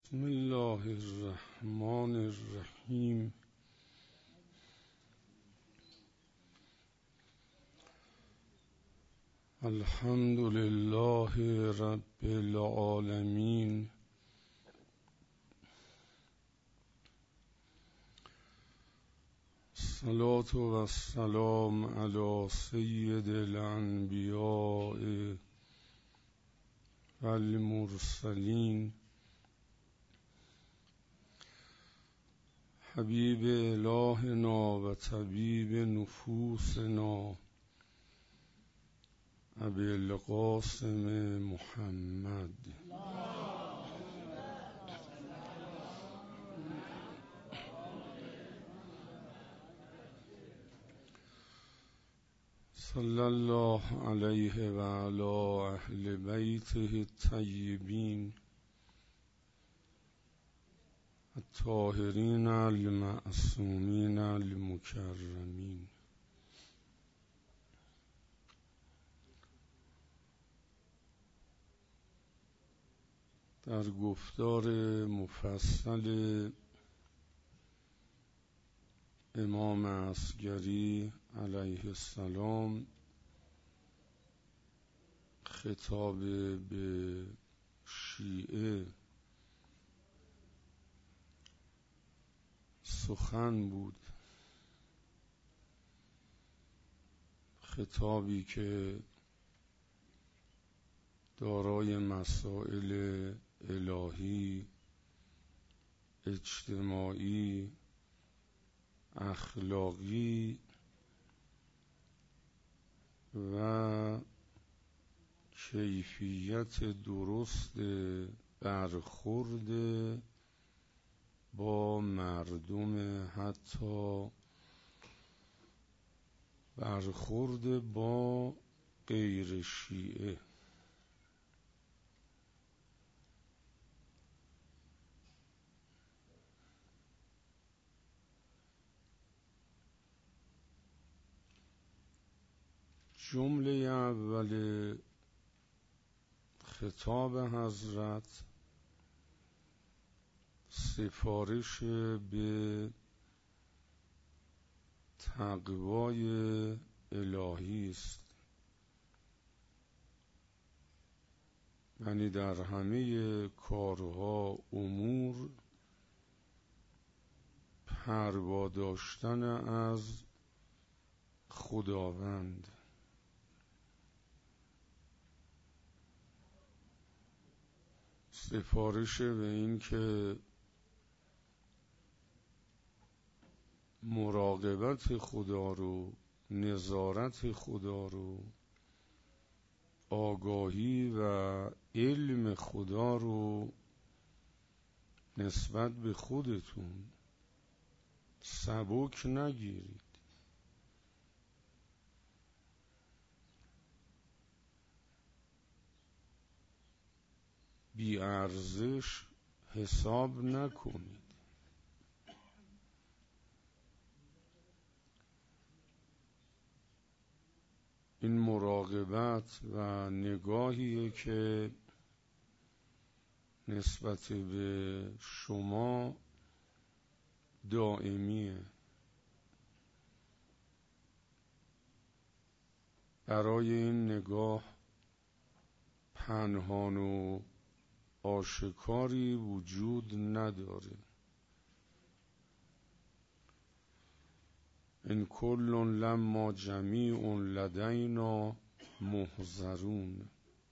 بسم الله الرحمن الرحیم. الحمد لله رب العالمین. الصلاة و السلام علی سید الانبیاء و المرسلین حبیب الهنا و طبیب نفوسنا ابی القاسم محمد صلی الله علیه و علی اهل بیته الطیبین الطاهرین المعصومین المکرمین. در گفتار مفصل امام عسگری علیه السلام خطاب به شیعه سخن بود، خطابی که دارای مسائل الهی، اجتماعی، اخلاقی و کیفیت درست برخورد با مردم، حتی برخورد با غیر شیعه. جمله اول خطاب حضرت سفارش به تقوای الهی است، یعنی در همه کارها، امور پروا داشتن از خداوند. سفارش به این که مراقبت خدا رو، نظارت خدا رو، آگاهی و علم خدا رو نسبت به خودتون سبک نگیرید. بی ارزش حساب نکنید. این مراقبت و نگاهیه که نسبت به شما دائمیه. برای این نگاه پنهان و آشکاری وجود نداره. ان کل لما جمیع لدینا محضرون.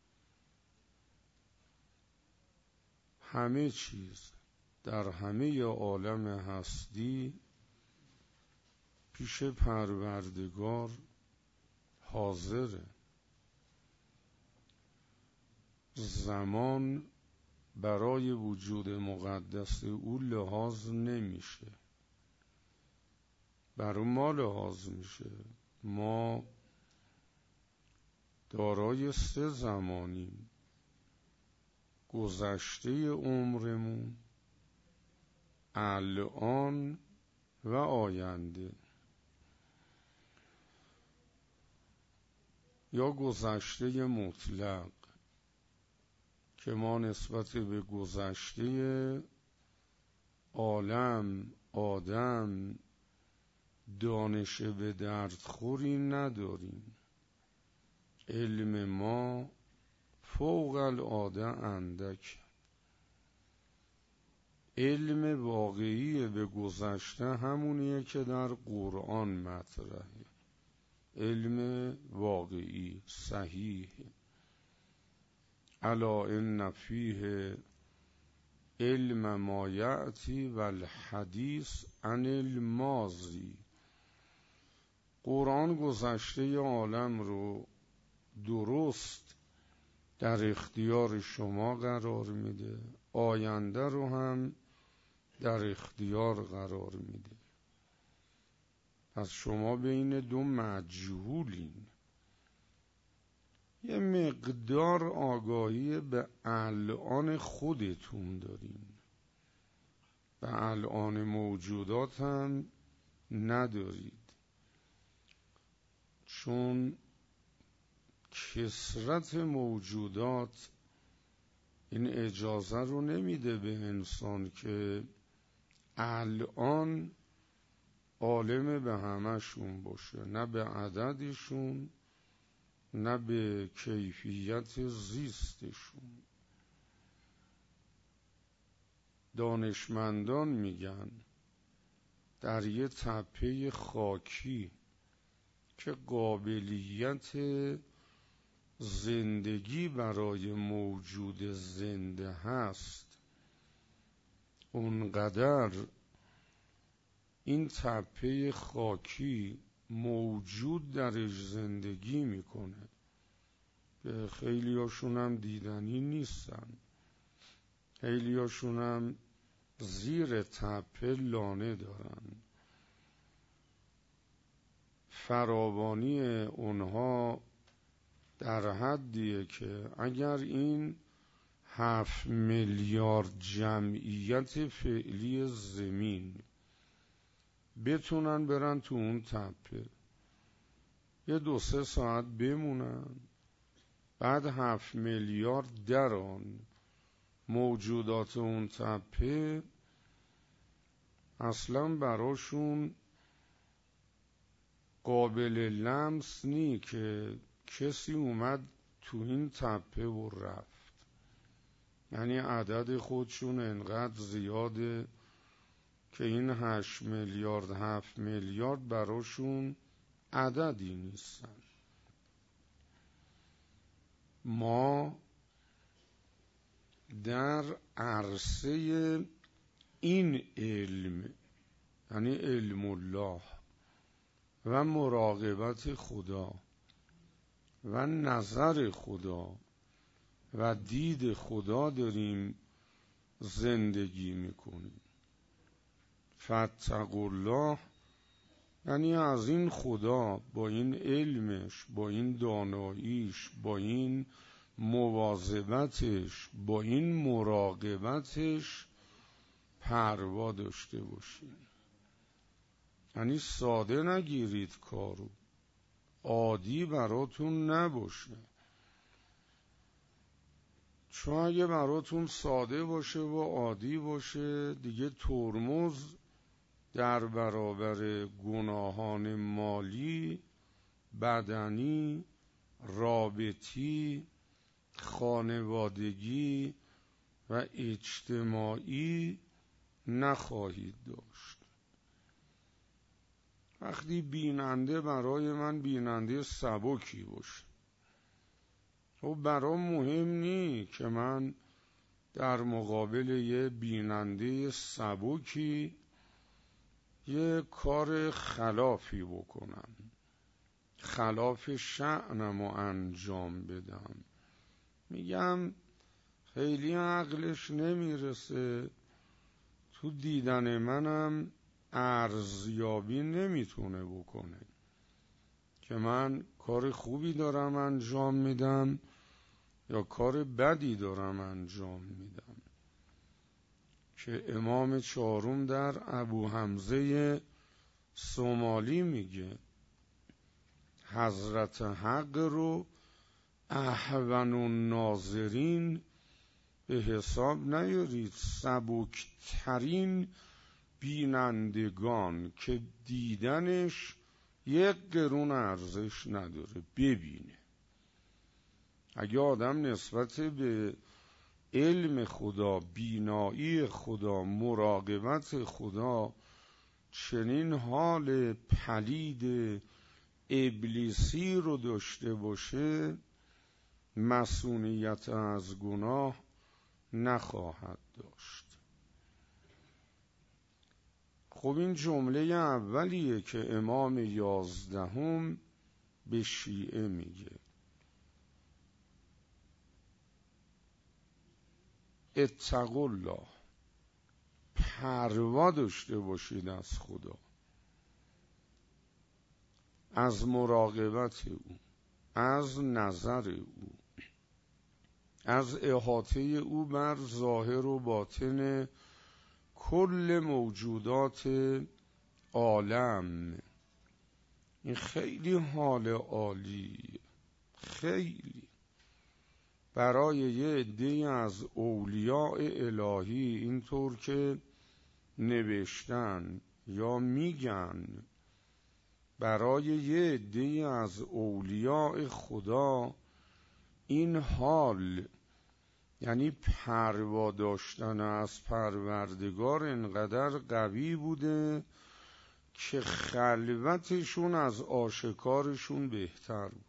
همه چیز در همه عالم هستی پیش پروردگار حاضره. زمان برای وجود مقدس او لحاظ نمیشه، بر ما لحاظ میشه. ما دارای 3 زمانیم: گذشته عمرمون، الان و آینده. یا گذشته مطلق که ما نسبت به گذشته عالم آدم دانش به دردخوری نداریم. علم ما فوق العاده اندک. علم واقعی به گذشته همونیه که در قرآن مطرحه. علم واقعی صحیح. الا ان فیه علم ما یأتی و الحدیث عن الماضی. قرآن گذشته عالم رو درست در اختیار شما قرار میده، آینده رو هم در اختیار قرار میده. پس شما بین دو مجهولین. یه مقدار آگاهی به الان خودتون دارین، به الان موجودات هم ندارید، چون کثرت موجودات این اجازه رو نمیده به انسان که الان عالم به همشون باشه، نه به عددشون نه به کیفیت زیستشون. دانشمندان میگن در یه تپه خاکی که قابلیت زندگی برای موجود زنده هست، اونقدر این تپه خاکی موجود درش زندگی میکنه که خیلی هاشون هم دیدنی نیستن، خیلی هاشون هم زیر تپه لانه دارن. فراوانی اونها در حدیه که اگر این 7 میلیارد جمعیت فعلی زمین بتونن برن تو اون تپه، یه 2-3 ساعت بمونن، بعد 7 میلیارد در آن موجودات اون تپه اصلا براشون قابل لمس نی که کسی اومد تو این تپه و رفت. یعنی عدد خودشون انقدر زیاده که این 8 میلیارد 7 میلیارد براشون عددی نیستن. ما در عرصه این علم، یعنی علم الله و مراقبت خدا و نظر خدا و دید خدا داریم زندگی میکنیم. فاتقوا الله یعنی از این خدا با این علمش، با این داناییش، با این مواظبتش، با این مراقبتش پروا داشته باشین. یعنی ساده نگیرید کارو، عادی براتون نباشه. چون اگه براتون ساده باشه و عادی باشه، دیگه ترمز در برابر گناهان مالی، بدنی، رابطی، خانوادگی و اجتماعی نخواهید داشت. وقتی بیننده برای من بیننده سبکی باشه، و برام مهم نی که من در مقابل یه بیننده سبکی یه کار خلافی بکنم، خلاف شأنمو انجام بدم. میگم خیلی عقلش نمیرسه، تو دیدن منم ارزیابی نمیتونه بکنه که من کار خوبی دارم انجام میدم یا کار بدی دارم انجام میدم. که امام 4 در ابو حمزه صومالی میگه حضرت حق رو احون الناظرین به حساب نیارید سبکترین بینندگان که دیدنش 1 قرون ارزش نداره ببینه. اگه آدم نسبت به علم خدا، بینایی خدا، مراقبت خدا چنین حال پلید ابلیسی رو داشته باشه، مصونیت از گناه نخواهد داشت. خب این جمله اولیه که امام 11 به شیعه میگه. اتقوا الله، پروا داشته باشید از خدا، از مراقبت او، از نظر او، از احاطه او بر ظاهر و باطن کل موجودات عالم. این خیلی حال عالی، خیلی برای یه عده‌ای از اولیاء الهی اینطور که نوشتن یا میگن، برای یه عده‌ای از اولیاء خدا این حال، یعنی پروا داشتن از پروردگار، انقدر قوی بوده که خلوتشون از آشکارشون بهتر بوده.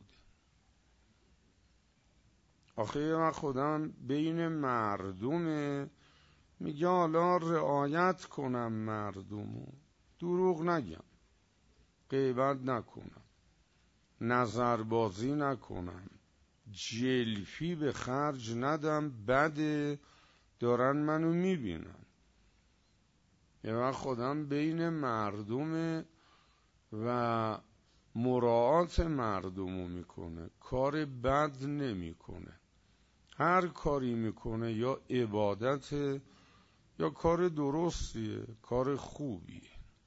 آخه یه وقت خودم بین مردمه میگه حالا رعایت کنم مردمو، دروغ نگم، غیبت نکنم، نظربازی نکنم، جلفی به خرج ندم، بده دارن منو میبینن. یه وقت خودم بین مردمه و مراعات مردمو میکنه، کار بد نمیکنه. هر کاری میکنه یا عبادت یا کار درستیه، کار خوبیه.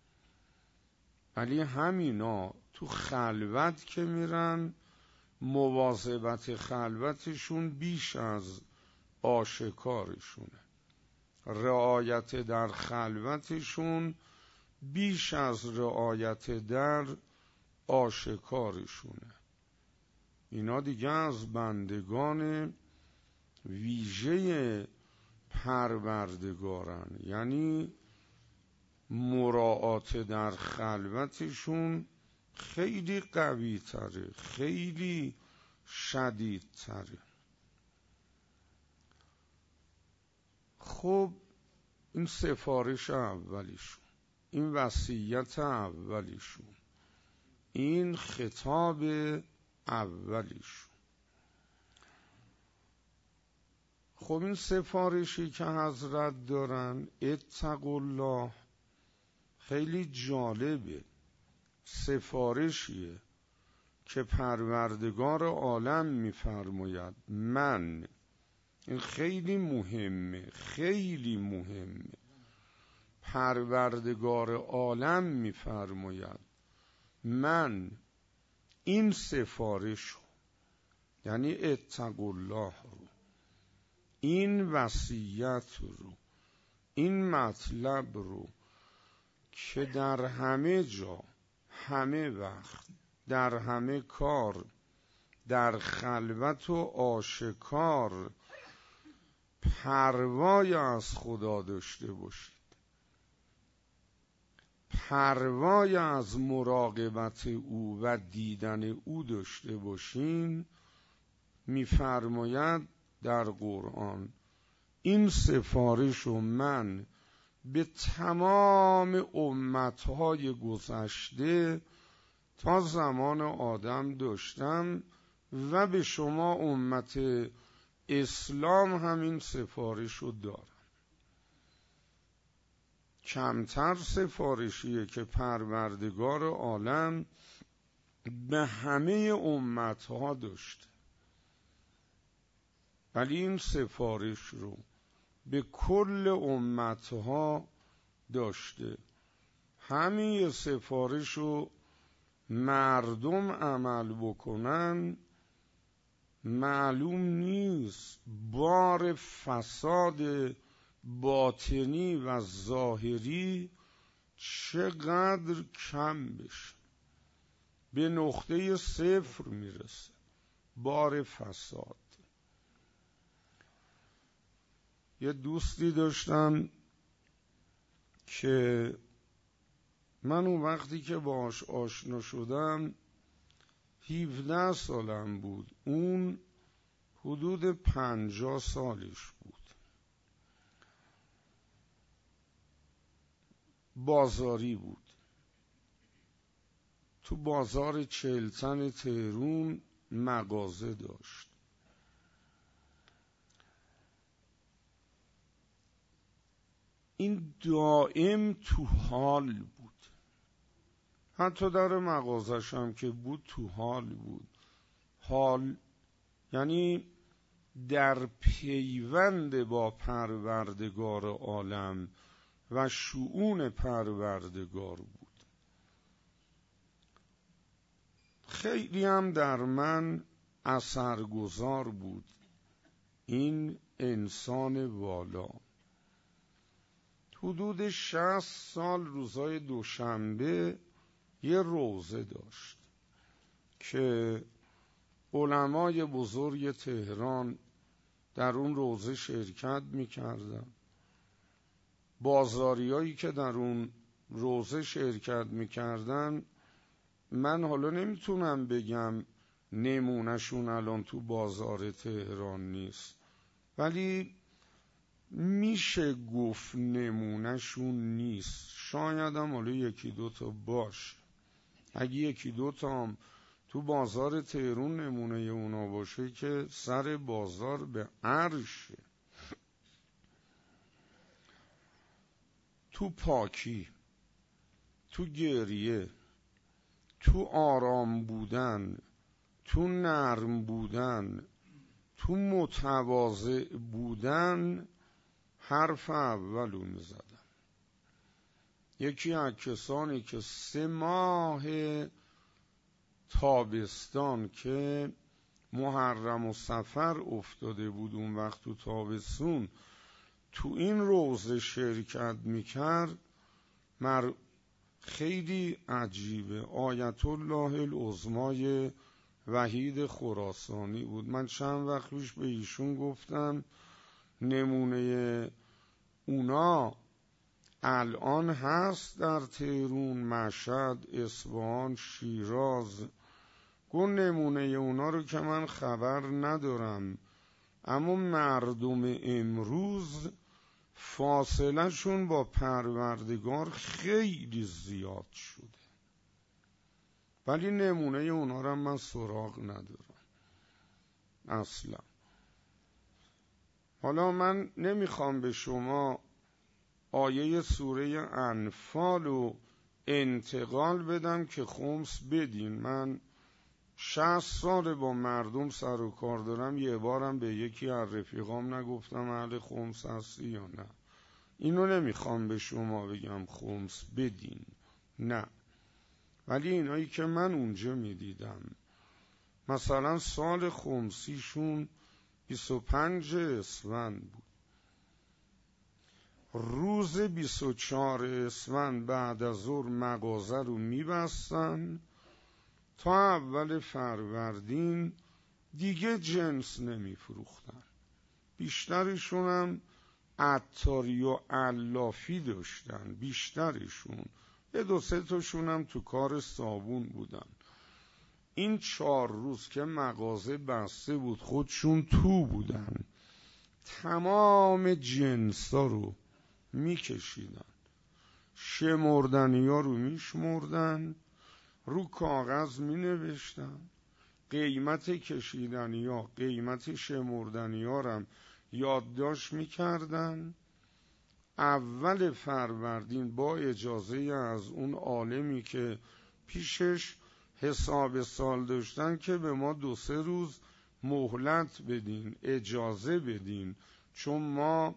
ولی همینا تو خلوت که میرن، مواظبت خلوتشون بیش از آشکارشونه، رعایت در خلوتشون بیش از رعایت در آشکارشونه. اینا دیگه از بندگان ویژه پروردگارن، یعنی مراعات در خلوتشون خیلی قوی تره، خیلی شدید تره. خب این سفارش اولیشون، این وصیت اولیشون، این خطاب اولیشون. خب این سفارشی که حضرت دارن، اتقوا الله، خیلی جالبه. سفارشیه که پروردگار عالم میفرماید من، این خیلی مهمه، خیلی مهمه. پروردگار عالم میفرماید من این سفارش، یعنی اتقوا الله رو، این وصیت رو، این مطلب رو که در همه جا، همه وقت، در همه کار، در خلوت و آشکار پروای از خدا داشته باشید، پروای از مراقبت او و دیدن او داشته باشین، میفرماید در قرآن این سفارش رو من به تمام امتهای گذشته تا زمان آدم داشتم و به شما امت اسلام همین سفارش رو دارم. کمتر سفارشیه که پروردگار عالم به همه امتها داشته، ولی این سفارش رو به کل امتها داشته. همین سفارش رو مردم عمل بکنن، معلوم نیست بار فساد باطنی و ظاهری چقدر کم بشه، به نقطه صفر میرسه بار فساد. یه دوستی داشتم که من اون وقتی که باهاش آشنا شدم 17 سالم بود، اون حدود 50 سالش بود. بازاری بود، تو بازار چهلتن تهرون مغازه داشت. این دائم تو حال بود، حتی در مغازش هم که بود تو حال بود. حال یعنی در پیوند با پروردگار عالم و شؤون پروردگار بود. خیلی هم در من اثرگذار بود این انسان والا. حدود 60 سال روزای دوشنبه یه روزه داشت که علمای بزرگ تهران در اون روزه شرکت می‌کردن. بازاریایی که در اون روزه شرکت می‌کردن، من حالا نمیتونم بگم نمونهشون الان تو بازار تهران نیست، ولی میشه گفت نمونهشون نیست. شاید هم حالا یکی دوتا باشه. اگه یکی دوتا هم تو بازار تهران نمونه اونا باشه که سر بازار به عرشه. تو پاکی، تو گریه، تو آرام بودن، تو نرم بودن، تو متواضع بودن حرف اولو میزدن. یکی از کسانی که 3 ماه تابستان که محرم و صفر افتاده بود، اون وقت تو تابستون تو این روزه شرکت میکرد، خیلی عجیبه. آیت الله العظمای وحید خراسانی بود. من چند وقت پیش به ایشون گفتم نمونه اونا الان هست در تهران، مشهد، اصفهان، شیراز. گفت نمونه اونا رو که من خبر ندارم، اما مردم امروز فاصله شون با پروردگار خیلی زیاد شده، ولی نمونه اونا رو من سراغ ندارم اصلا. حالا من نمیخوام به شما آیه سوره انفال رو انتقال بدم که خمس بدین. من 60 سال با مردم سر و کار دارم، یه بارم به یکی از رفیقام نگفتم اهل خمس هستی یا نه. اینو نمیخوام به شما بگم خمس بدین، نه. ولی اینایی که من اونجا میدیدم، مثلا سال خمسیشون 25 اسفند بود. روز 24 اسفند بعد از ظهر مغازه رو میبستن تا اول فروردین دیگه جنس نمیفروختن. بیشترشون هم عطاری و علافی داشتن، بیشترشون. 2-3 تاشون هم تو کار صابون بودن. این 4 روز که مغازه بسته بود خودشون تو بودن، تمام جنسا رو میکشیدن، شمردنی ها رو میشمردن، رو کاغذ مینوشتن، قیمت کشیدنی ها، قیمت شمردنی ها رو یادداشت میکردن. اول فروردین با اجازه از اون عالمی که پیشش حساب سال داشتن که به ما 2-3 روز مهلت بدین، اجازه بدین، چون ما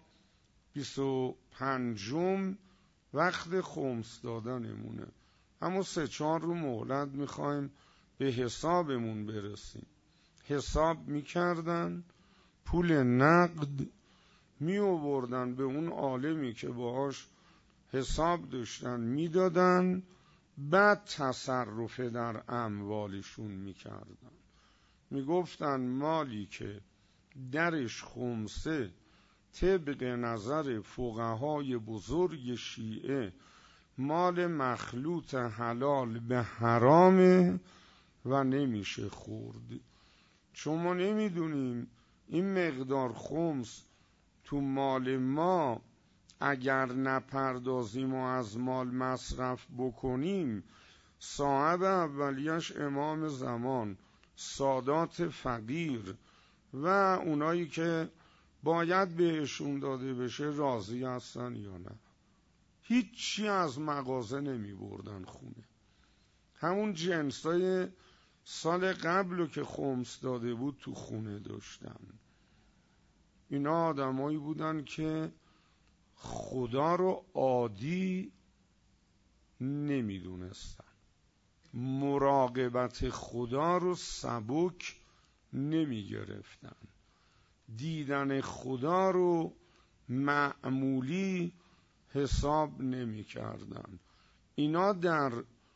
25م وقت خمس دادنمونه، اما 3-4 رو مهلت میخوایم به حسابمون برسیم. حساب میکردن، پول نقد می آوردن به اون عالمی که باهاش حساب داشتن میدادن، بعد تصرف در اموالشون میکردن. میگفتن مالی که درش خمسه طبق نظر فقهای بزرگ شیعه مال مخلوط حلال به حرامه و نمیشه خورد. چون ما نمیدونیم این مقدار خمس تو مال ما اگر نپردازیم و از مال مصرف بکنیم، صاحب اولیش امام زمان، سادات فقیر و اونایی که باید بهشون داده بشه راضی هستن یا نه؟ هیچی از مغازه نمی بردن خونه. همون جنسای سال قبلو که خمس داده بود تو خونه داشتن. اینا آدمایی بودن که خدا رو عادی نمیدونستن، مراقبت خدا رو سبک نمی گرفتن، دیدن خدا رو معمولی حساب نمی کردن. اینا در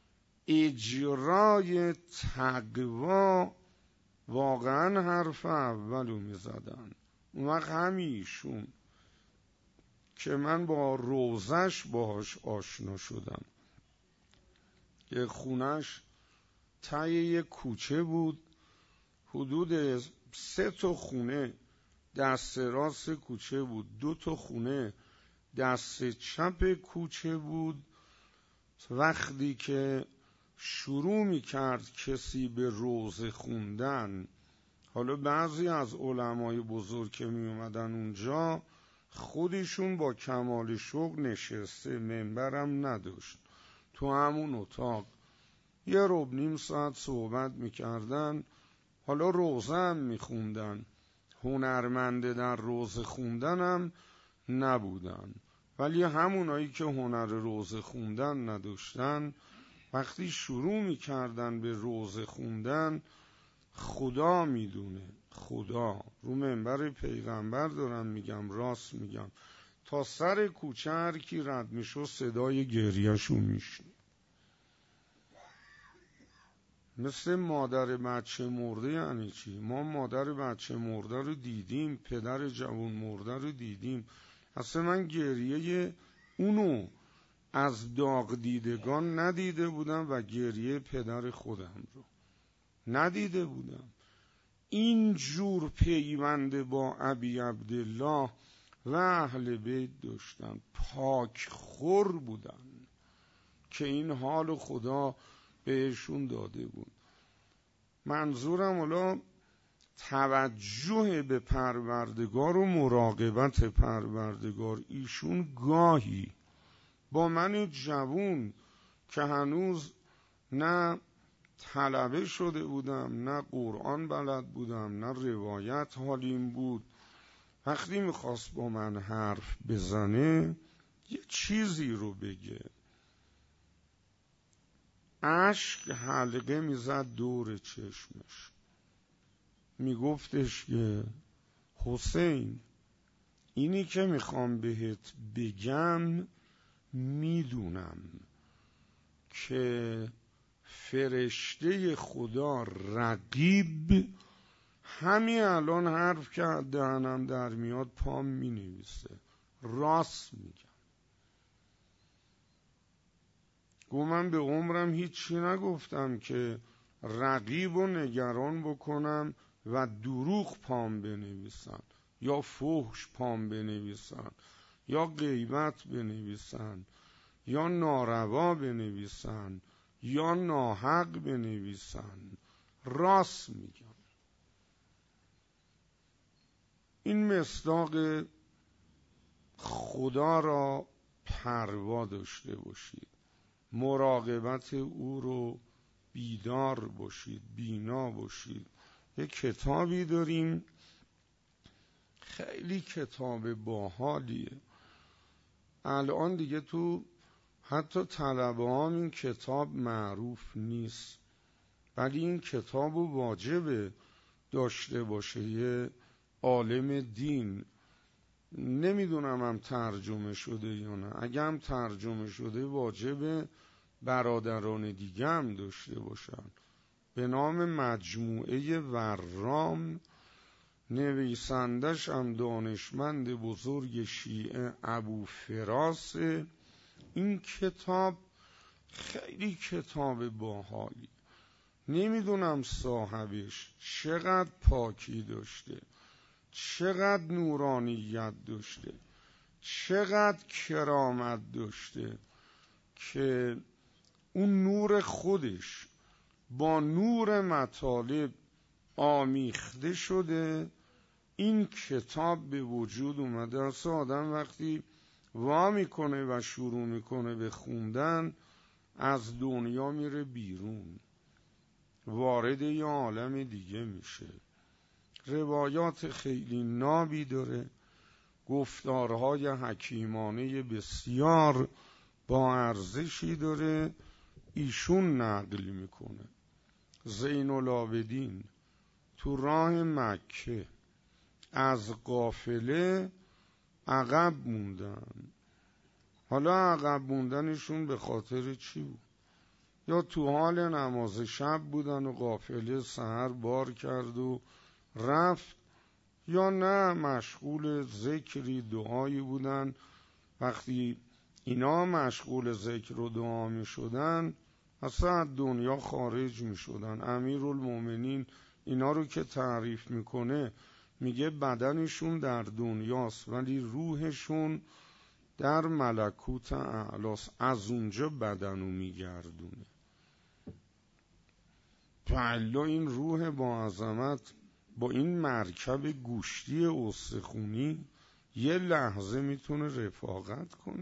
اجرای تقوا واقعا حرف اولو می زدن. اون وقت همیشون که من با روزش باهاش آشنا شدم که خونش ته یک کوچه بود، حدود 3 تا خونه دست راست کوچه بود، 2 تا خونه دست چپ کوچه بود. وقتی که شروع می کرد کسی به روزه خوندن، حالا بعضی از علمای بزرگ که می اومدن اونجا خودشون با کمال شوق نشسته، منبرم نداشت، تو همون اتاق یه ربع نیم ساعت صحبت میکردن. حالا روزه هم میخوندن، هنرمنده در روزه خوندن هم نبودن، ولی همونایی که هنر روزه خوندن نداشتن وقتی شروع میکردن به روزه خوندن، خدا میدونه، خدا رو منبر پیغمبر دارم میگم، راست میگم، تا سر کوچه هر کی رد میشد صدای گریهشون میشنید. مثل مادر بچه مرده. یعنی چی؟ ما مادر بچه مرده رو دیدیم، پدر جوان مرده رو دیدیم. اصلا من گریه اونو از داغ دیدگان ندیده بودم و گریه پدر خودم رو ندیده بودم. این جور پیوند با ابی عبدالله و اهل بیت داشتن، پاک خور بودن که این حال خدا بهشون داده بود. منظورم حالا توجه به پروردگار و مراقبت پروردگار. ایشون گاهی با من جوون که هنوز نه طلبه شده بودم، نه قرآن بلد بودم، نه روایت حالیم بود، وقتی میخواست با من حرف بزنه یه چیزی رو بگه، اشک حلقه میزد دور چشمش، میگفتش که حسین اینی که میخوام بهت بگم میدونم که فرشته خدا رقیب همین الان حرف که دهنم در میاد پام مینویسه، راست میگم. من به عمرم هیچی نگفتم که رقیب و نگران بکنم و دروغ پام بنویسن یا فحش پام بنویسن یا غیبت بنویسن یا ناروا بنویسن یا ناحق بنویسن. راست میگم. این مصداق خدا را پروا داشته باشید، مراقبت او رو بیدار باشید، بینا باشید. یک کتابی داریم، خیلی کتاب باحالیه، الان دیگه تو حتی طلبه هم این کتاب معروف نیست، ولی این کتاب واجبه داشته باشه، یه عالم دین. نمیدونم هم ترجمه شده یا نه. اگه هم ترجمه شده واجبه برادران دیگه هم داشته باشن. به نام مجموعه ورام، نویسندش هم دانشمند بزرگ شیعه ابو فراس. این کتاب خیلی کتاب باحالی. نمیدونم صاحبش چقدر پاکی داشته، چقدر نورانیت داشته، چقدر کرامت داشته که اون نور خودش با نور مطالب آمیخته شده. این کتاب به وجود اومده. اصلا آدم وقتی وا میکنه و شروع میکنه به خوندن از دنیا میره بیرون، وارد یه عالم دیگه میشه. روایات خیلی نابی داره، گفتارهای حکیمانه بسیار با ارزشی داره. ایشون نقل میکنه زین العابدین تو راه مکه از قافله عقب موندن. حالا عقب موندنشون به خاطر چی بود؟ یا تو حال نماز شب بودن و قافله سحر بار کرد و رفت، یا نه مشغول ذکری دعایی بودن. وقتی اینا مشغول ذکر و دعا می شدن اصلا دنیا خارج می شدن. امیرالمومنین اینا رو که تعریف میکنه میگه بدنشون در دنیاست ولی روحشون در ملکوت اعلاست، از اونجا بدنو میگردونه. پلا این روح با عظمت با این مرکب گوشتی استخونی یه لحظه میتونه رفاقت کنه.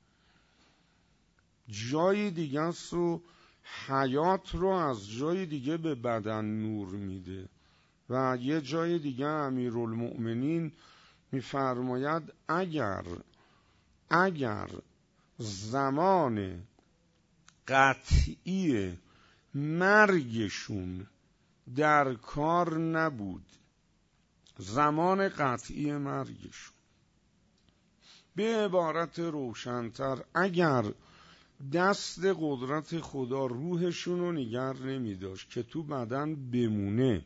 جای دیگه است و حیات رو از جای دیگه به بدن نور میده. و یه جای دیگه امیرالمؤمنین میفرماید اگر زمان قطعی مرگشون در کار نبود، زمان قطعی مرگشون، به عبارت روشن‌تر، اگر دست قدرت خدا روحشون رو نگر نمی داشت که تو بدن بمونه.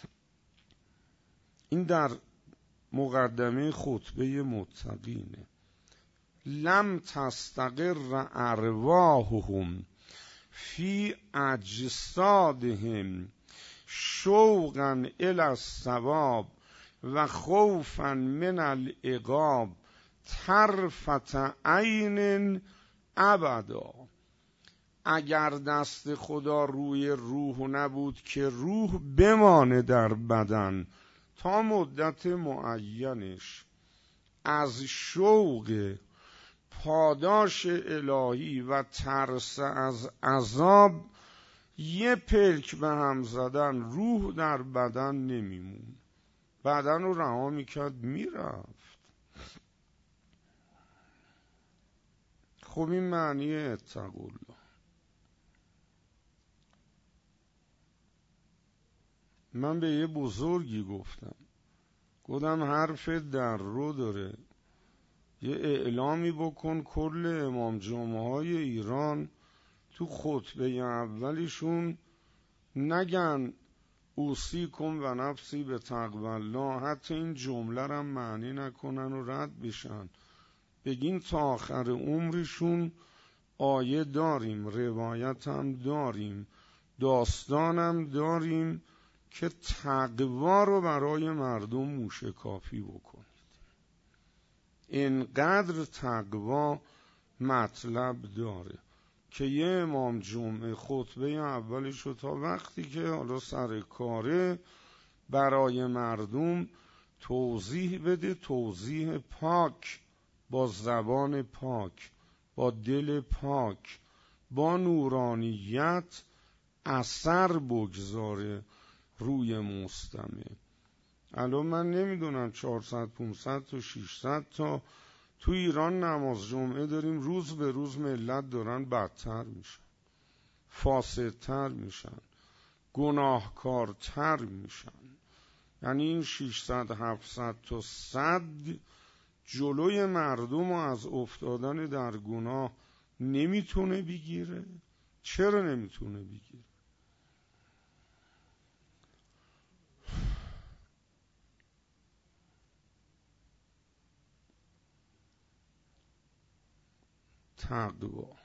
این در مقدمه خطبه متقینه. لم تستقر ارواحهم فی اجسادهم شوقا الی الثواب و خوفا من العقاب طرفة عین ابدا. اگر دست خدا روی روح نبود که روح بمانه در بدن تا مدت معینش، از شوق پاداش الهی و ترس از عذاب یه پلک به هم زدن روح در بدن نمیمون، بدن رو رها میکرد میرفت. خب این معنی اتقوا الله. من به یه بزرگی گفتم حرف در رو داره، یه اعلامی بکن کل امام جمعه های ایران تو خطبه اولیشون نگن اوصیکم و نفسی به تقوی الله، حتی این جمله رو هم معنی نکنن و رد بشن. بگین تا آخر عمرشون آیه داریم، روایت هم داریم، داستانم داریم که تقوا رو برای مردم موشکافی بکنید. اینقدر تقوا مطلب داره که یه امام جمعه خطبه اولش رو تا وقتی که حالا سر کاره برای مردم توضیح بده، توضیح پاک، با زبان پاک، با دل پاک، با نورانیت اثر بگذاره روی مستمع. الان من نمیدونم 400 500 تا 600 تا تو ایران نماز جمعه داریم، روز به روز ملت دارن بدتر میشن، فاسدتر میشن، گناهکارتر میشن. یعنی این 600 700 تا 100 جلوی مردم رو از افتادن در گناه نمیتونه بگیره. چرا نمیتونه بگیره؟ تقوا.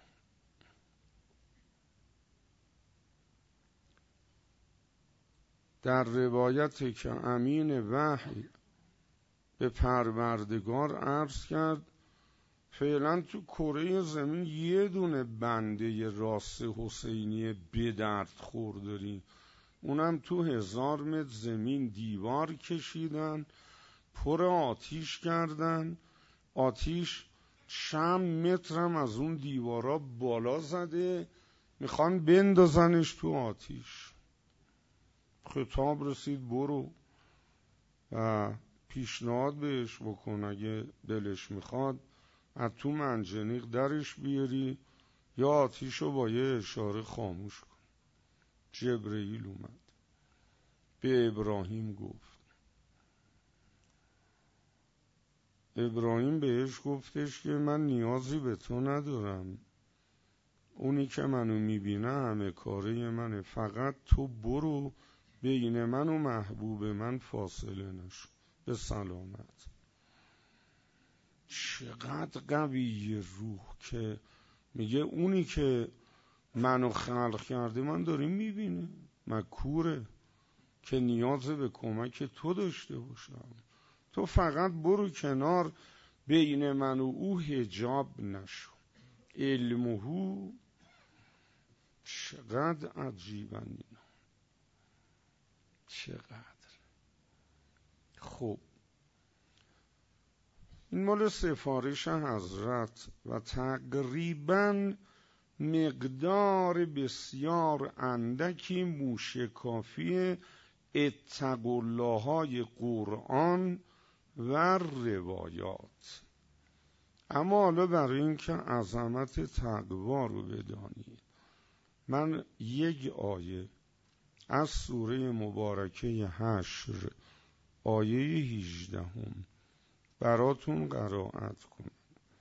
در روایتی که امین وحی به پروردگار عرض کرد فعلا تو کره زمین یه دونه بنده راست حسینی به درد خور داریم، اونم تو 1000 متر زمین دیوار کشیدن، پر آتیش کردن، آتیش چند مترم از اون دیوارا بالا زده، میخوان بندازنش تو آتیش. خطاب رسید برو و پیشنهاد بهش بکن اگه دلش میخواد از تو منجنیق درش بیاری یا آتیشو با یه اشاره خاموش کن. جبرئیل اومد به ابراهیم گفت، ابراهیم بهش گفتش که من نیازی به تو ندارم، اونی که منو میبینه همه کاره منه، فقط تو برو بین من و محبوب من فاصله نشو، به سلامت. چقدر قوی روح که میگه اونی که منو خلق کرده من داریم میبینه، من کوره که نیاز به کمک تو داشته باشم، تو فقط برو کنار، بین من و او حجاب نشو. علمه چقدر عجیبن اینا، چقدر. خب این مال سفارش حضرت و تقریباً مقدار بسیار اندکی موشکافی اتقوا الله های قرآن و روایات. اما حالا برای اینکه عظمت تقوا رو بدانید من یک آیه از سوره مبارکه حشر آیه 18 براتون قرائت کنم.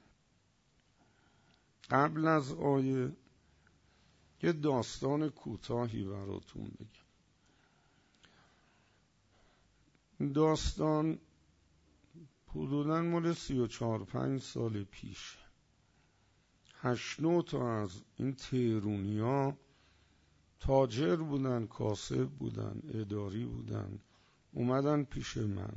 قبل از آیه یه داستان کوتاهی براتون بگم. داستان حدوداً مال 34-35 سال پیش. 8-9 تا از این تهرونیا تاجر بودن، کاسب بودن، اداری بودن، اومدن پیش من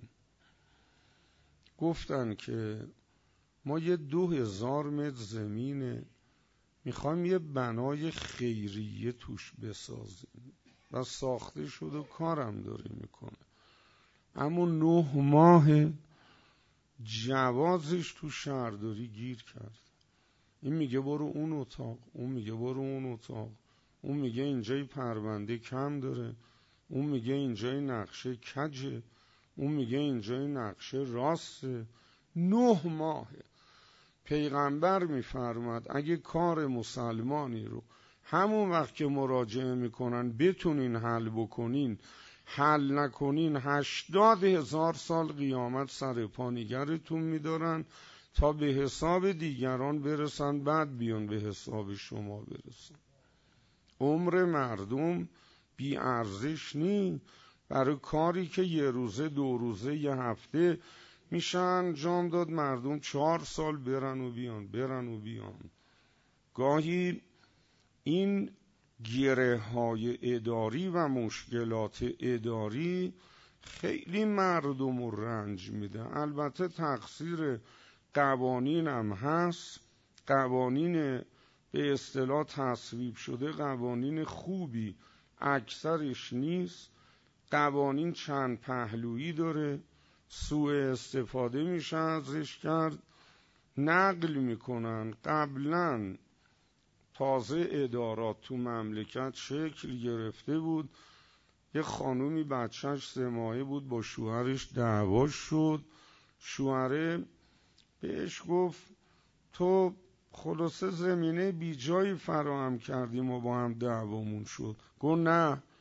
گفتن که ما یه 2000 متر زمینه میخوایم یه بنای خیریه توش بسازیم و ساخته شد و کارم داره میکنه، اما 9 ماه جوازش تو شهرداری گیر کرد. این میگه برو اون اتاق، اون میگه برو اون اتاق، اون میگه اینجای پرونده کم داره، اون میگه اینجای نقشه کجه، اون میگه اینجای نقشه راسته. 9 ماه. پیغمبر میفرماد اگه کار مسلمانی رو همون وقت که مراجعه میکنن بتونین حل بکنین، حل نکنین 80,000 سال قیامت سر پا نگرتون میدارن تا به حساب دیگران برسن، بعد بیان به حساب شما برسن. عمر مردم بی ارزش نی برای کاری که یه روزه 2 روزه یه هفته میشه انجام داد، مردم 4 سال برن و بیان. گاهی این گره های اداری و مشکلات اداری خیلی مردم رو رنج میده. البته تقصیر قوانین هم هست، قوانین به اصطلاح تصویب شده قوانین خوبی اکثرش نیست، قوانین چند پهلویی داره، سوء استفاده میشه ازش کرد. نقل میکنن قبلا تازه ادارات تو مملکت شکل گرفته بود، یه خانومی بچهش 3 ماهه بود با شوهرش دعوا شد، شوهره بهش گفت تو خلاصه زمینه بی جایی فراهم کردیم و با هم دعوامون شد. گفت نه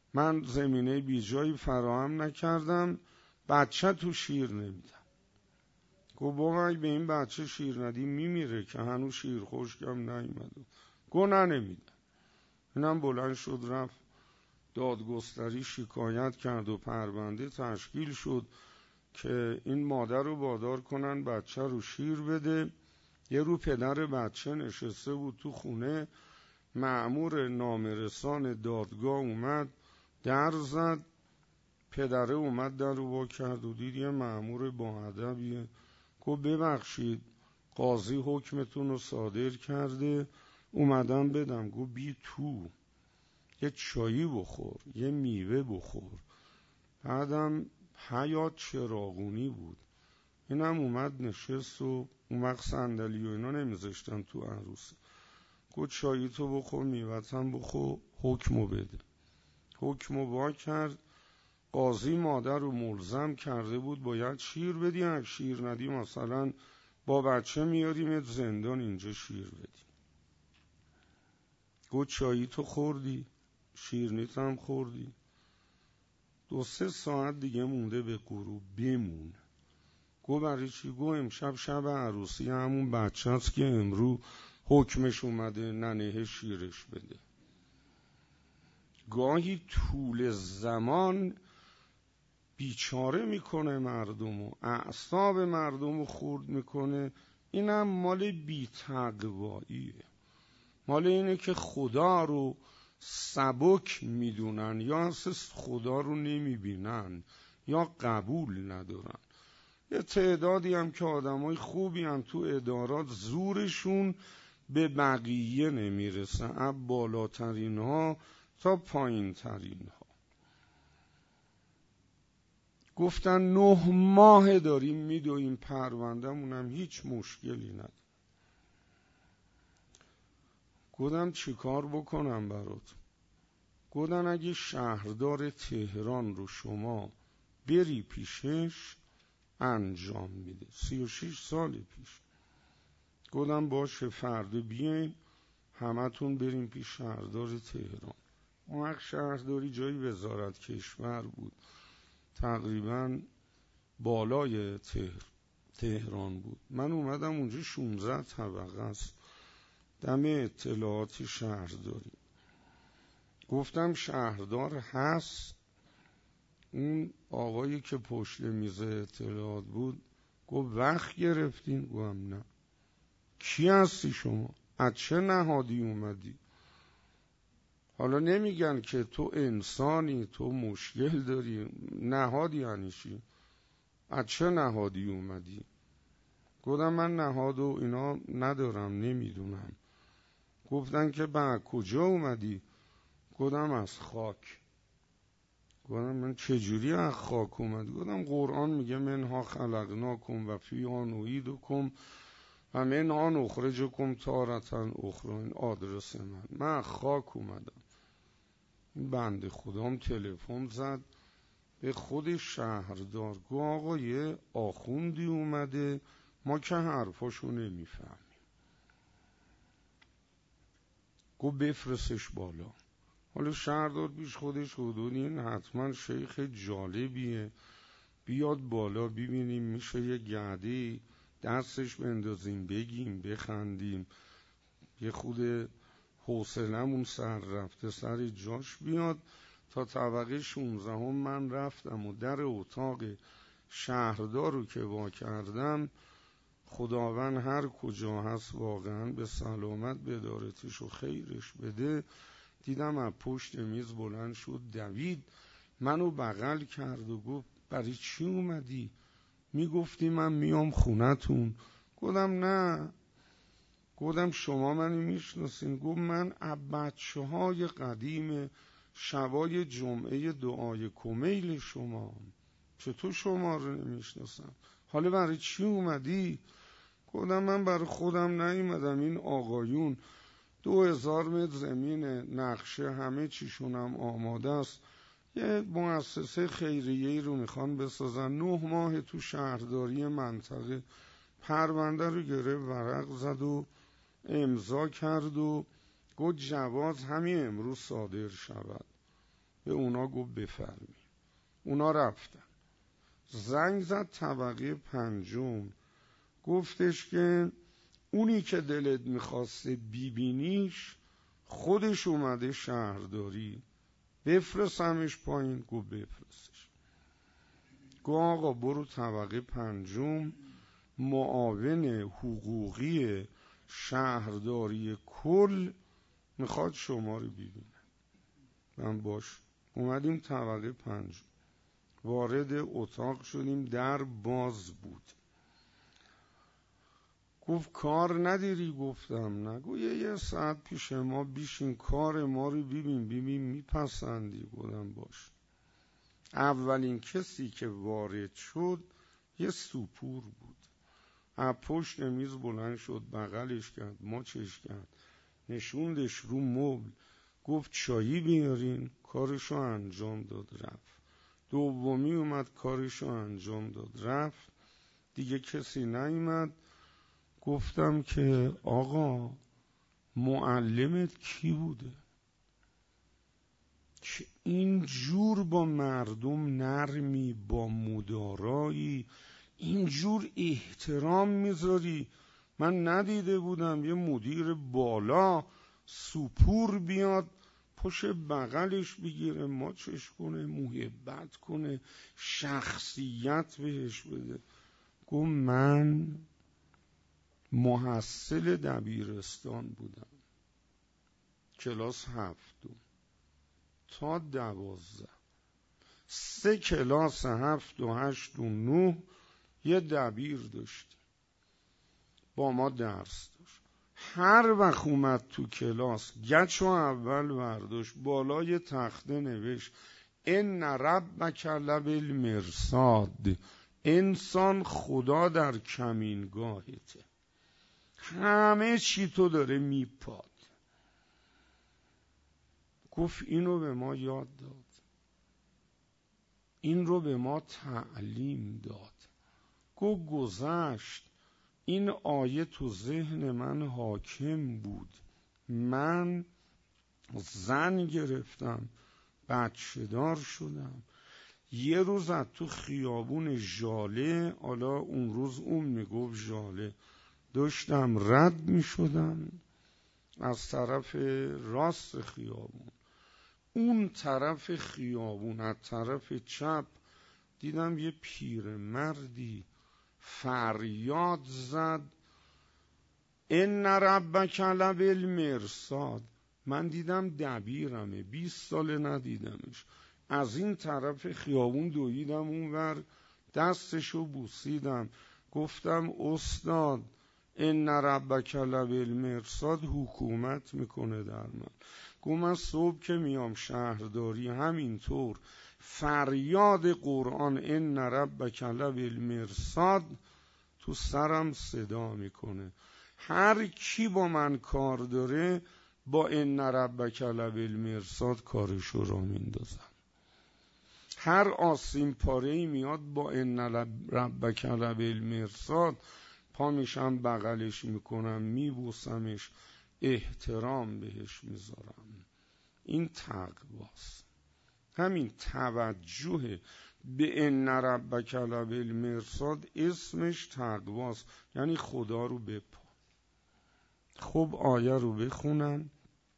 من زمینه بیجایی فراهم نکردم، بچه تو شیر نمیدم. گفت بابا اگه به این بچه شیر ندی میمیره، که هنوز شیر خشکم نیومده. گفت نه نمیدم. اینم بلند شد رفت دادگستری شکایت کرد و پرونده تشکیل شد که این مادر رو وادار کنن بچه رو شیر بده. یه رو پدر بچه نشسته بود تو خونه، مأمور نامرسان دادگاه اومد در زد، پدره اومد در رو وا کرد و دید یه مأمور با ادبیه. گفت ببخشید قاضی حکمتون رو صادر کرده، اومدم بدم. گفت بی تو، یه چایی بخور، یه میوه بخور. بعدم حیات چراغونی بود. اینم اومد نشست و اون وقت صندلی و اینا نمیذاشتن تو عروسی. گفت چایی تو بخور، میوه‌ت هم بخور، حکمو بده. حکمو وا کرد. قاضی مادر رو ملزم کرده بود باید شیر بدی، اگه شیر ندی مثلا با بچه میاریمت زندان، اینجا شیر بدی. گفت چایی تو خوردی، شیرنیت هم خوردی. 2-3 ساعت دیگه مونده به غروب، بمون. گفت برای چی؟ گفت امشب شب عروسی همون بچه هست که امرو حکمش اومده، ننه شیرش بده. گاهی طول زمان بیچاره میکنه مردمو، اعصاب مردمو خورد میکنه. اینم مال بی‌تقواییه، مال اینه که خدا رو سبک میدونن یا اصلا خدا رو نمیبینن یا قبول ندارن. یه تعدادی هم که آدمای خوبی هم تو ادارات زورشون به بقیه نمیرسه، از بالاترین ها تا پایین ترین ها. گفتن 9 ماه داریم میدویم پرونده‌مونم هیچ مشکلی نداره. گفتم چی کار بکنم برات؟ گفتن اگه شهردار تهران رو شما بری پیشش انجام میده. 36 سال پیش. گفتم باشه فردا بیاین همتون بریم پیش شهردار تهران. اون وقت شهرداری جای وزارت کشور بود، تقریبا بالای تهران بود. من اومدم اونجا 16 طبقه است، دم اطلاعات شهرداری. گفتم شهردار هست؟ اون آقایی که پشت میز اطلاعات بود گفت وقت گرفتین؟ گفتم نه. کی هستی شما؟ از چه نهادی اومدی؟ حالا نمیگن که تو انسانی، تو مشکل داری، نهادی یعنی چی؟ از چه نهادی اومدی؟ گفتم من نهاد و اینا ندارم، نمیدونم. گفتن که با کجا اومدی؟ گفتم از خاک. گفتم من چجوری از خاک اومدی؟ گفتم قرآن میگه منها خلقناکم و فیها نعیدکم و منها نخرجکم تارة اخری. این آدرس من از خاک اومدم. این بنده خدام تلفن زد به خود شهردار، گفت آقا یه آخوندی اومده، ما که حرفاشو نمیفهمیم. گفت بفرستش بالا. حالا شهردار پیش خودش حدود این حتما شیخ جالبیه، بیاد بالا ببینیم میشه یه گردی دستش بندازیم، بگیم، بخندیم، یه خود حوصلمون سر رفته سر جاش بیاد. تا طبقه 16 من رفتم و در اتاق شهردار رو که وا کردم، خداوند هر کجا هست واقعا به سلامت بدارتش و خیرش بده، دیدم از پشت میز بلند شد، دوید منو بغل کرد و گفت برای چی اومدی؟ میگفتی من میام خونتون. گفتم نه. گفتم شما منو میشناسین؟ گفت من از بچه‌های قدیم شبای جمعه دعای کمیل شما، چطور شما رو نمیشناسم؟ حالا برای چی اومدی؟ گفتم من برای خودم نیومدم، این آقایون 2000 متر زمین، نقشه همه چیشونم آماده است، یه مؤسسه خیریه‌ای رو میخوان بسازن. 9 ماه تو شهرداری منطقه پرونده رو گرفت، ورق زد و امضا کرد و گفت جواز همین امروز صادر شود. به اونا گفت بفرمی. اونا رفتن. زنگ زد طبقه پنجم، گفتش که اونی که دلت میخواسته بیبینیش خودش اومده شهرداری، بفرستمش پایین. گفت بفرستش. گفت آقا برو طبقه پنجم، معاون حقوقی شهرداری کل میخواد شما رو ببینه. من باش. اومدیم طبقه پنجم، وارد اتاق شدیم، در باز بود. گفت کار نداری؟ گفتم نه. گفت یه ساعت پیش ما بیشین، کار ما رو ببین میپسندی؟ گفتم باش. اولین کسی که وارد شد یه سوپور بود. از پشت میز بلند شد، بغلش کرد، ماچش کرد، نشوندش رو مبل، گفت چایی بیارین. کارشو انجام داد رفت. دومی اومد، کارشو انجام داد رفت. دیگه کسی نیومد. گفتم که آقا معلمت کی بوده که اینجور با مردم نرمی، با مدارایی، اینجور احترام میذاری؟ من ندیده بودم یه مدیر بالا سوپور بیاد پشت بغلش بگیره، ماچش کنه، محبت کنه، شخصیت بهش بده. گفت من محصل دبیرستان بودم، کلاس 7 تا 12، 3 کلاس 7 و 8 و 9 یه دبیر داشتیم، با ما درس داشت. هر وقت اومد تو کلاس گچو اول برداشت، بالای تخته نوشت ان ربک لبالمرصاد، انسان خدا در کمینگاهته. همه چی تو داره میپاد. گفت اینو به ما یاد داد، این رو به ما تعلیم داد. گفت گذشت این آیه تو ذهن من حاکم بود، من زن گرفتم، بچه دار شدم. یه روز از تو خیابون ژاله، حالا اون روز اون میگفت ژاله، داشتم رد میشدم از طرف راست خیابون، اون طرف خیابون از طرف چپ دیدم یه پیرمردی فریاد زد ان ربک لبالمرصاد. من دیدم دبیرمه، 20 سال ندیدمش. از این طرف خیابون دویدم اونور، دستشو بوسیدم، گفتم استاد ان ربک لبالمرصاد حکومت میکنه در من. گفت من صبح که میام شهرداری همینطور فریاد قرآن ان ربک لبالمرصاد تو سرم صدا میکنه. هر کی با من کار داره با ان ربک لبالمرصاد کارشو را میندازم. هر آسین پاره‌ای میاد با ان ربک لبالمرصاد پا میشم بغلش میکنم، میبوسمش، احترام بهش میذارم. این تقواست. همین توجه به ان ربک لبالمرصاد اسمش تقواست، یعنی خدا رو بپا. خب آیه رو بخونم،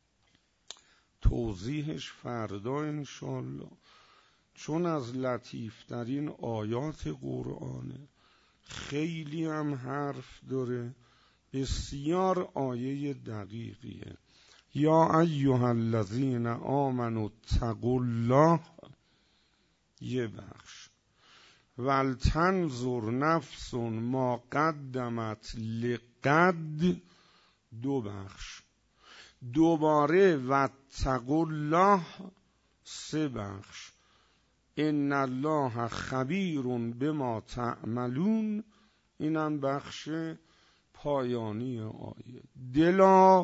توضیحش فردا انشالله، چون از لطیفترین آیات قرآنه، خیلی هم حرف داره، بسیار آیه دقیقیه. یا ایها الذین آمنوا اتقوا الله، یه بخش، ولتنظر نفس ما قدمت لغد، دو بخش، دوباره واتقوا الله، 3 بخش، ان الله خبیر بما تعملون، اینم بخش پایانی آیه. دلا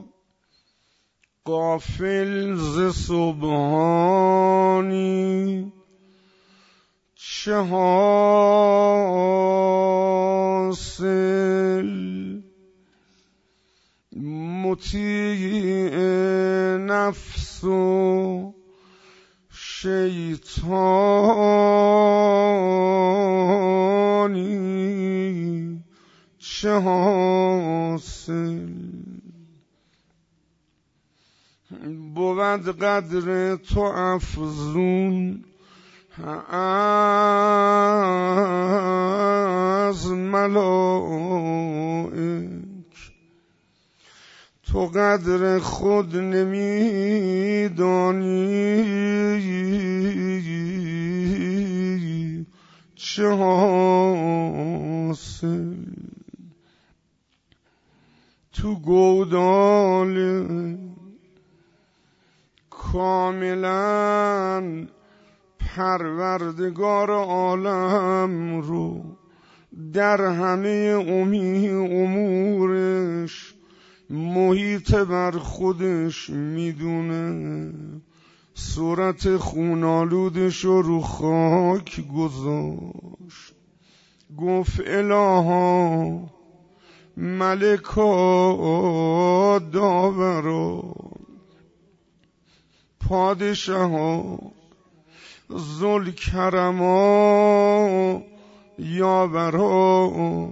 غافل ز سبحانی، چه حاصل مطیع نفس و شیطانی چه حاصل بود قدر تو افزون از ملائک تو قدر خود نمیدانی چه حاصل تو گودال کاملا پروردگار عالم رو در همه امورش محیط بر خودش میدونه صورت خونالودش رو خاک گذاشت گفت الها ملکا داورا پادشاها ذوالکرما یاورا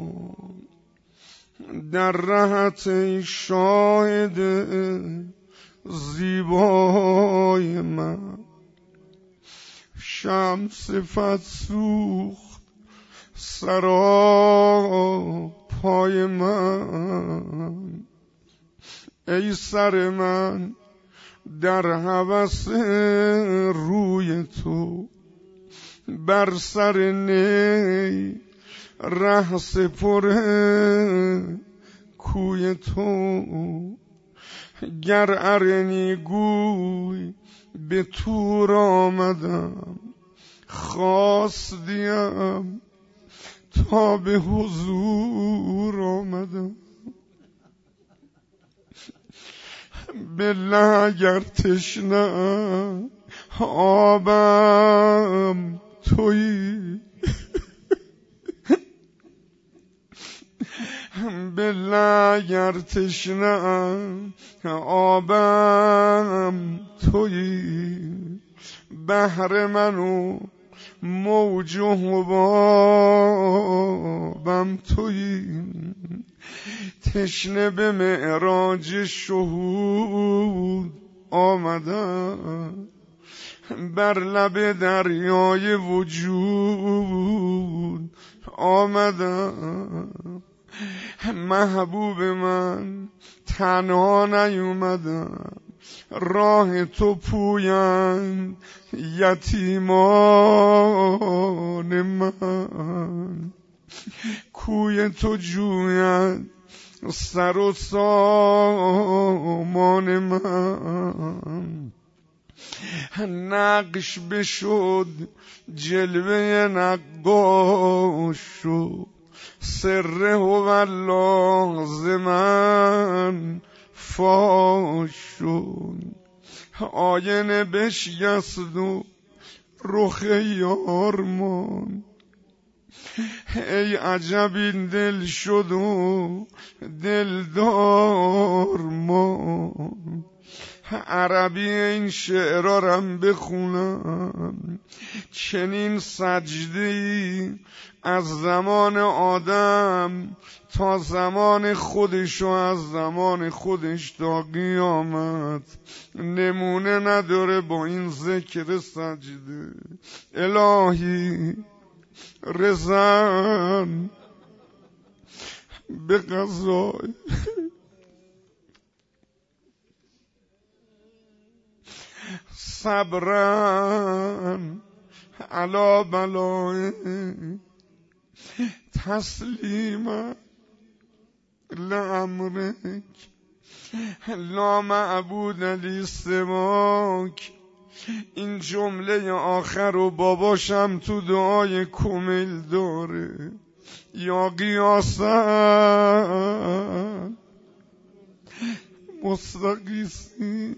در رهت ای شاهد زیبای من شمس صفت سوخت سرا پای من ای سر من در هوس روی تو بر سر نی ره سپره کوی تو گر ارنی گوی به تور آمدم خواستیم تا به حضور آمدم بالله اگر تشنه آبم تویی بالله اگر تشنه آبم تویی بحر منو موج و حبابم تویی تشنه به معراج شهود آمدم بر لب دریای وجود آمدم محبوب من تنها نیومدم راه تو پویند یتیمان من کوی تو جویند سر و سامان من نقش بشد جلوه نقاش شد سر هوالله ز من فاش شد آینه بشکست و رخ یار ماند ای عجب این دل شد و دلدار ماند عربی این شعرارم بخونم چنین سجده‌ای از زمان آدم تا زمان خودش و از زمان خودش تا قیامت نمونه نداره با این ذکر سجده الهی رضان به قضای صبرن علی بلای تسلیما لامرک لا معبود لی سواک. این جمله آخر رو باباشم تو دعای کمیل داره یا قیاسا مستقیسی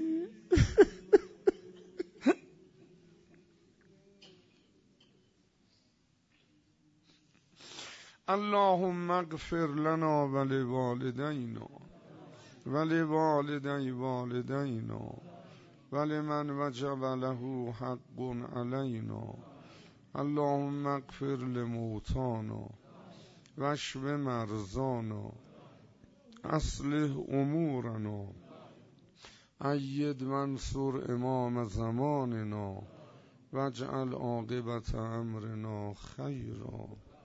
اللهم اغفر لنا ولوالدینا ولوالدی والدینا ولمن وجب له حق علینا. اللهم اغفر لموتانا واشف مرضانا اصلح امورنا أید منصور امام زماننا واجعل عاقبت امرنا خیرا.